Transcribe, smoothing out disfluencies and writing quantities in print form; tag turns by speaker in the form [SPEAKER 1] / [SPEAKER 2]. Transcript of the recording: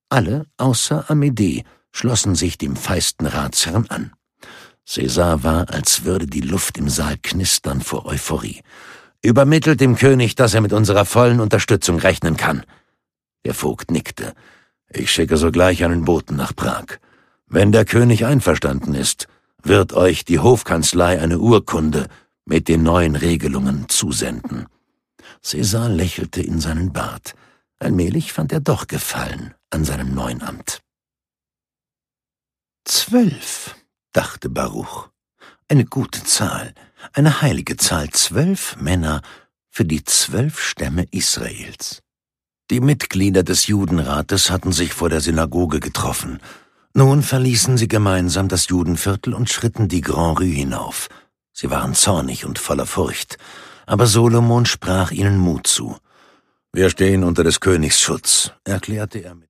[SPEAKER 1] Alle außer Amédée schlossen sich dem feisten Ratsherrn an. Cäsar war, als würde die Luft im Saal knistern vor Euphorie. »Übermittelt dem König, dass er mit unserer vollen Unterstützung rechnen kann.« Der Vogt nickte. »Ich schicke sogleich einen Boten nach Prag. Wenn der König einverstanden ist, wird euch die Hofkanzlei eine Urkunde mit den neuen Regelungen zusenden.« Cäsar lächelte in seinen Bart. Allmählich fand er doch Gefallen an seinem neuen Amt. 12, dachte Baruch. Eine gute Zahl, eine heilige Zahl, 12 Männer für die 12 Stämme Israels. Die Mitglieder des Judenrates hatten sich vor der Synagoge getroffen. Nun verließen sie gemeinsam das Judenviertel und schritten die Grand Rue hinauf. Sie waren zornig und voller Furcht, aber Solomon sprach ihnen Mut zu. »Wir stehen unter des Königs Schutz«, erklärte er mit